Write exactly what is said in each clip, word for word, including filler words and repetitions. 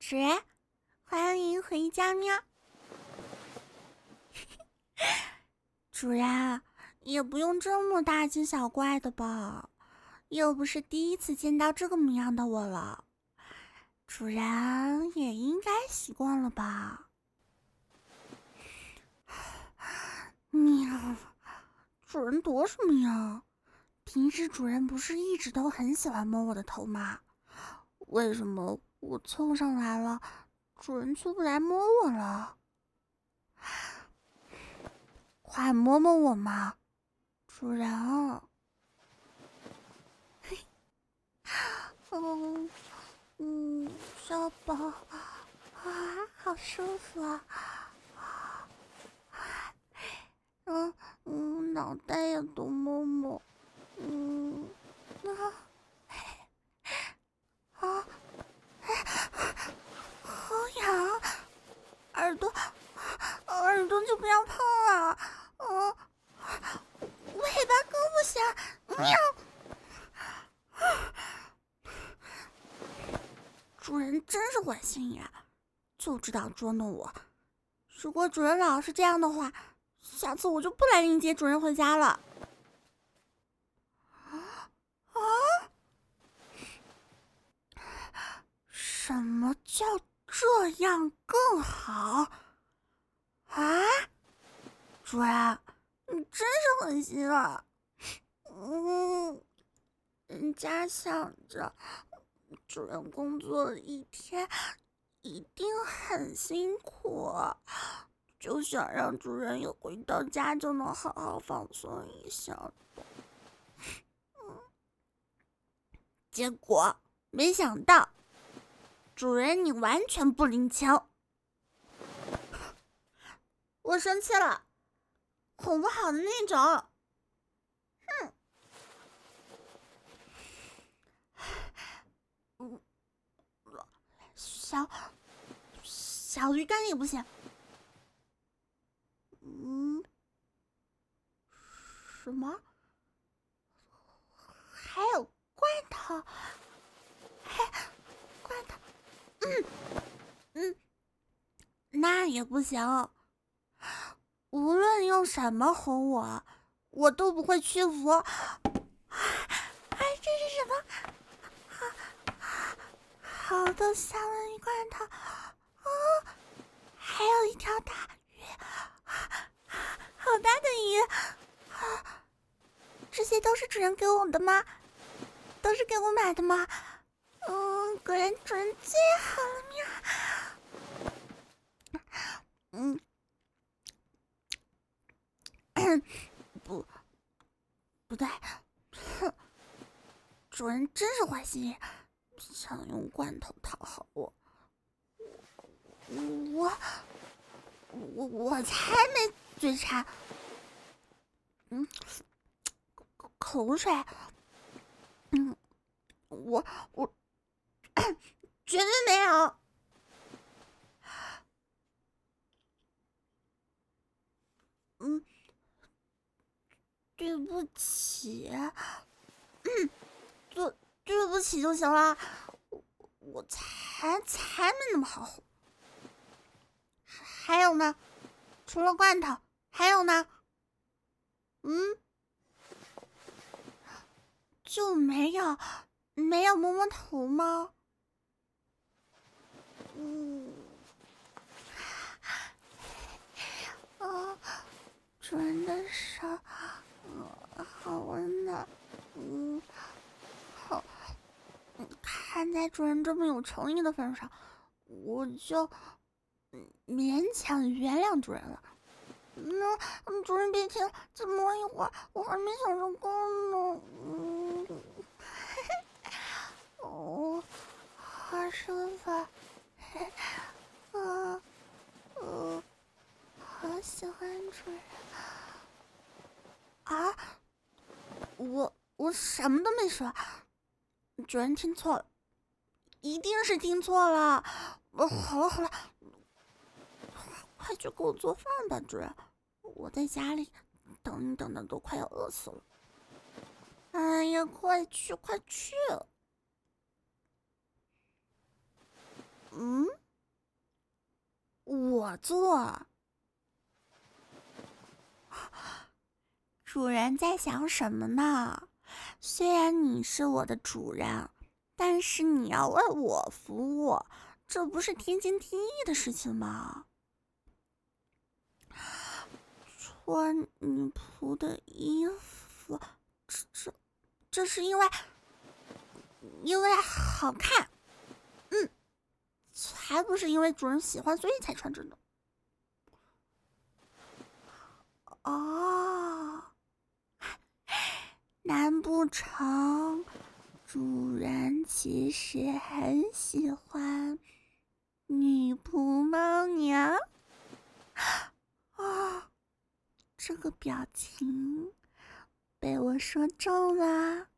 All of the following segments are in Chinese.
主人，欢迎回家喵。主人，也不用这么大惊小怪的吧，又不是第一次见到这个模样的我了，主人也应该习惯了吧。喵，主人躲什么呀？平时主人不是一直都很喜欢摸我的头吗？为什么我凑上来了，主人却不来摸我了？快摸摸我嘛，主人！嘿，嗯嗯，小宝啊，好舒服啊！嗯嗯，脑袋也多摸摸，嗯啊啊，好痒！耳朵耳朵就不要碰了，嗯、啊，尾巴更不行，喵！主人真是坏心眼，就知道捉弄我。如果主人老是这样的话，下次我就不来迎接主人回家了。啊？什么叫这样更好？啊？主人，你真是狠心啊！嗯，人家想着主人工作了一天，一定很辛苦，就想让主人一回到家就能好好放松一下。嗯，结果没想到，主人你完全不领情，我生气了，哄不好的那种。哼，嗯，小小鱼干也不行。嗯，什么？还有罐头？还罐头？嗯嗯，那也不行。无论用什么哄我，我都不会屈服。哎，这是什么？好好的三文鱼罐头哦，还有一条大鱼，好大的鱼！啊，这些都是主人给我的吗？都是给我买的吗？嗯，果然主人最好了喵。嗯，不，不对，哼，主人真是坏心眼，想用罐头讨好我。我我我才没嘴馋，嗯，口水，嗯，我我绝对没有。嗯，对不起，嗯，对对不起就行了，我我才才没那么好哄。还有呢，除了罐头，还有呢？嗯，就没有没有摸摸头吗？嗯，啊，主人的手，嗯，好温暖，嗯，好，看在主人这么有诚意的份上，我就勉强原谅主人了。那、嗯、主人别停，再摸一会儿，我还没想成功呢。嗯，哦，好舒服，啊，嗯，好喜欢主人啊！我我什么都没说，主人听错了，一定是听错了。呃，好了好了，快去给我做饭吧，主人，我在家里等你等的都快要饿死了。哎呀，快去快去！ 嗯，我做。主人在想什么呢？虽然你是我的主人，但是你要为我服务，这不是天经地义的事情吗？穿女仆的衣服，这这这是因为因为好看，嗯，才不是因为主人喜欢所以才穿着呢。哦，难不成主人其实很喜欢女仆猫娘？啊，这个表情被我说中了。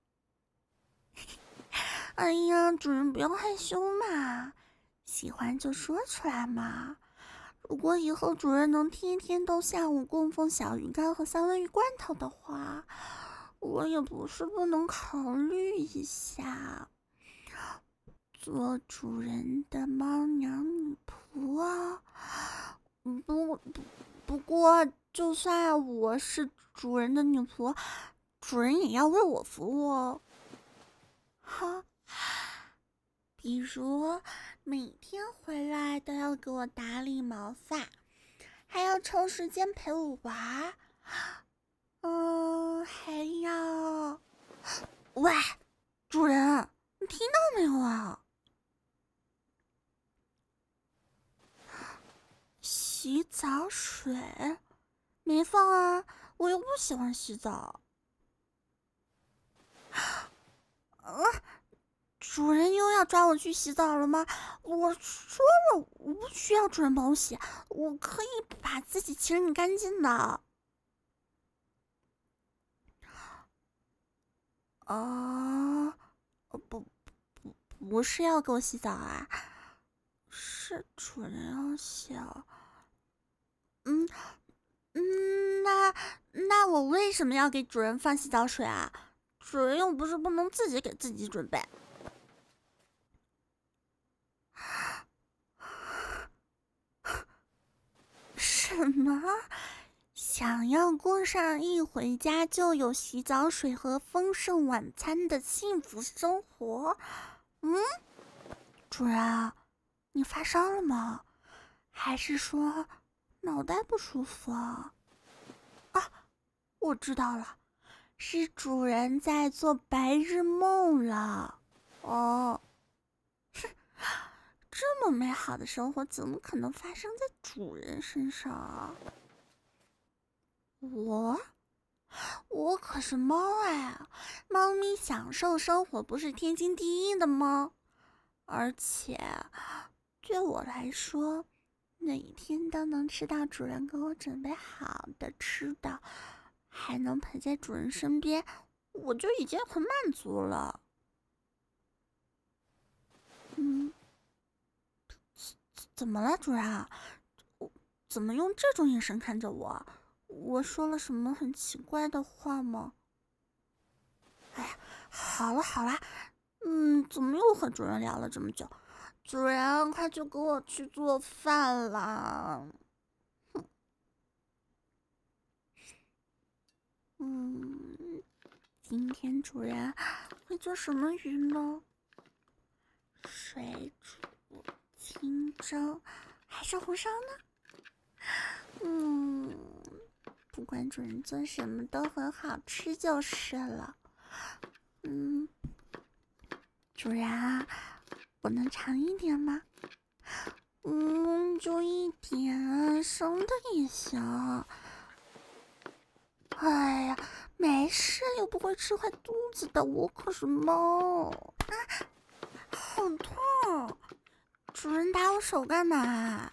哎呀，主人不要害羞嘛，喜欢就说出来嘛。如果以后主人能天天都向我供奉小鱼干和三文鱼罐头的话，我也不是不能考虑一下做主人的猫娘女仆啊。不不不过，就算我是主人的女仆，主人也要为我服务哦。哈，比如每天回来都要给我打理毛发，还要抽时间陪我玩。嗯，还要……喂，主人，你听到没有啊？洗澡水没放啊，我又不喜欢洗澡。啊，主人又要抓我去洗澡了吗？我说了，我不需要主人帮我洗，我可以把自己清理干净的。啊，不不不是要给我洗澡啊，是主人要洗啊。嗯嗯，那那我为什么要给主人放洗澡水啊？主人又不是不能自己给自己准备。什么？想要过上一回家就有洗澡水和丰盛晚餐的幸福生活？嗯，主人，你发烧了吗？还是说脑袋不舒服啊？啊，我知道了，是主人在做白日梦了。哦，这么美好的生活怎么可能发生在主人身上啊？我我可是猫哎，猫咪享受生活不是天经地义的吗？而且对我来说，每天都能吃到主人给我准备好的吃的，还能陪在主人身边，我就已经很满足了。嗯，怎么了，主人？我怎么用这种眼神看着我？我说了什么很奇怪的话吗？哎呀，好了好了，嗯，怎么又和主人聊了这么久？主人，快去给我去做饭啦！嗯，今天主人会做什么鱼呢？水煮、清蒸，还是红烧呢？嗯，不管主人做什么都很好吃就是了。嗯，主人啊，我能尝一点吗？嗯，就一点，生的也行。哎呀，没事，又不会吃坏肚子的，我可是猫。啊，好痛！主人打我手干嘛？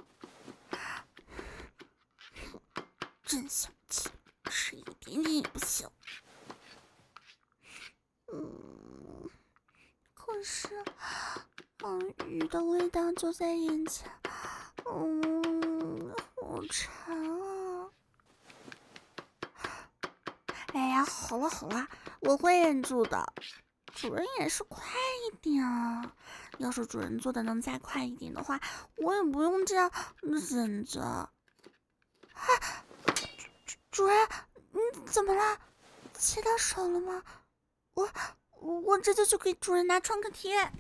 真小气，吃一点点也不行。嗯，可是，嗯，鱼的味道就在眼前，嗯，好馋啊！哎呀，好了好了，我会忍住的。 主人也是快一点啊！要是主人做的能再快一点的话，我也不用这样忍着。啊，主主人，你怎么了？切到手了吗？我我这就去给主人拿创可贴。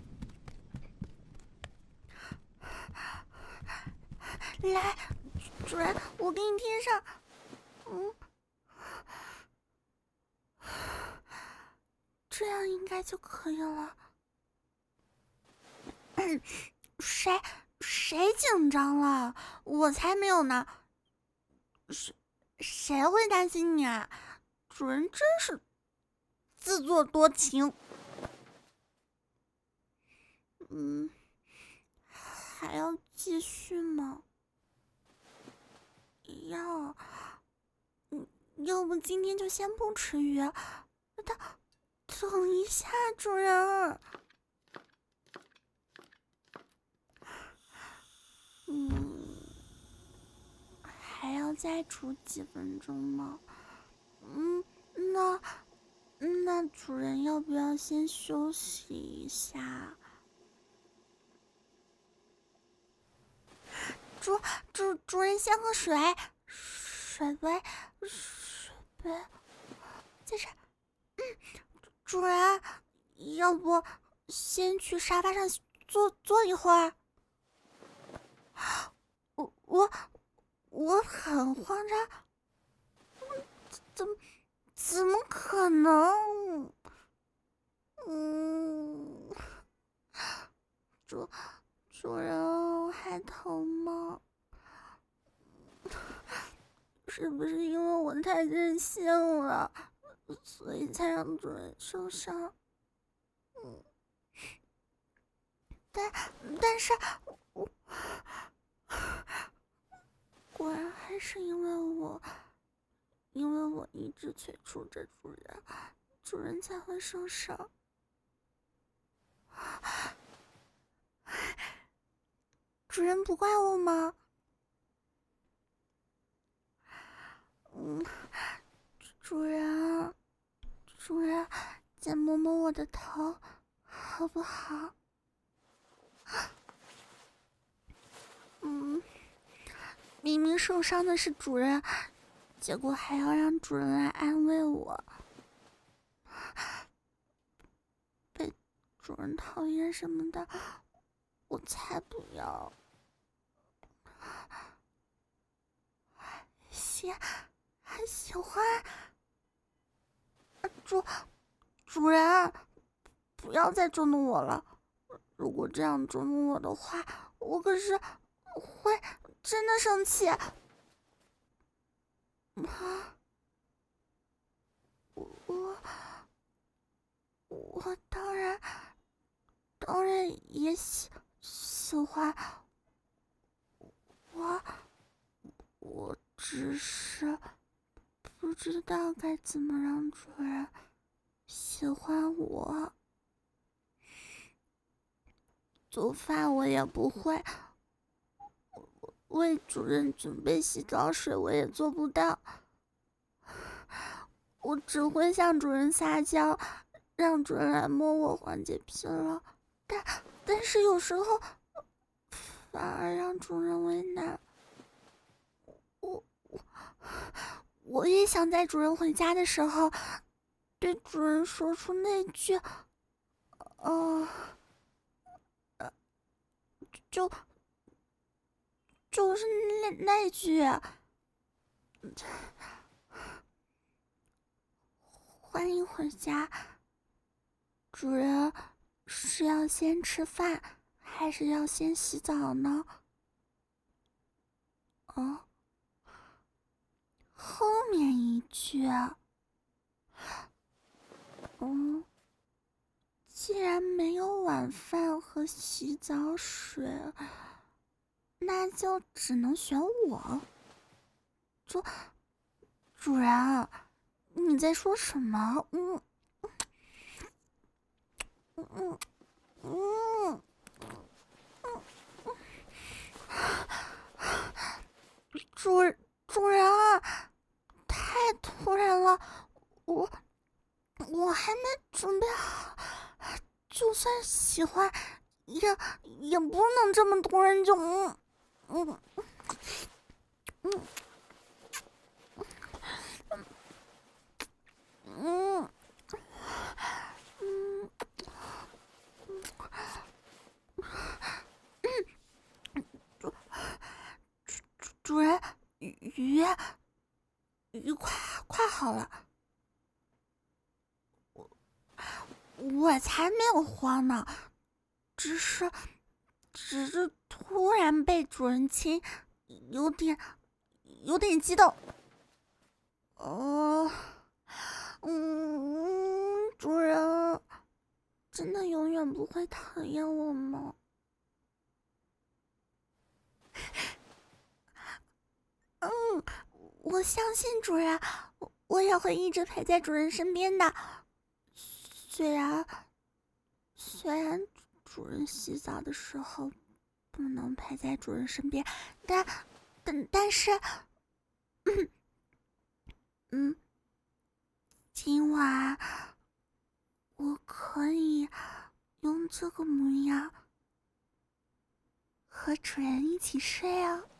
来，主人，我给你贴上。嗯，这样应该就可以了。嗯，谁谁紧张了？我才没有呢。谁谁会担心你啊？主人真是自作多情。嗯，还要继续吗？要，嗯，要不今天就先不吃鱼。等，等一下，主人。嗯，还要再煮几分钟吗？嗯，那那主人要不要先休息一下？主主主人先喝水，水杯，水杯，在这。嗯，主人，要不先去沙发上坐坐一会儿？我我我很慌张，怎么怎么可能？嗯，主主人还疼吗？是不是因为我太任性了，所以才让主人受伤？嗯，但但是我果然还是因为我，因为我一直催促着主人，主人才会受伤。主人不怪我吗？嗯，主人，主人，再摸摸我的头，好不好？嗯，明明受伤的是主人，结果还要让主人来安慰我，被主人讨厌什么的，我才不要。喜还喜欢？主主人，不要再捉弄我了！如果这样捉弄我的话，我可是会真的生气。啊，我我当然当然也喜喜欢。我我只是不知道该怎么让主人喜欢我。做饭我也不会，为主人准备洗澡水我也做不到，我只会向主人撒娇，让主人来摸我缓解疲劳，但但是有时候反而让主人为难。我我我也想在主人回家的时候对主人说出那句呃就就是那那句欢迎回家。主人是要先吃饭还是要先洗澡呢？哦，后面一句。嗯，既然没有晚饭和洗澡水，那就只能选我。主主人，你在说什么？嗯嗯嗯嗯嗯，主主人啊，太突然了，我我还没准备好。 算喜欢，也也不能这么多人就嗯嗯嗯嗯嗯主人，鱼鱼快快好了，我我才没有慌呢，只是只是突然被主人亲，有点有点激动。哦，嗯，主人真的永远不会讨厌我吗？嗯，我相信主人，我我也会一直陪在主人身边的。虽然虽然主人洗澡的时候不能陪在主人身边，但但但是，嗯嗯，今晚我可以用这个模样和主人一起睡哦。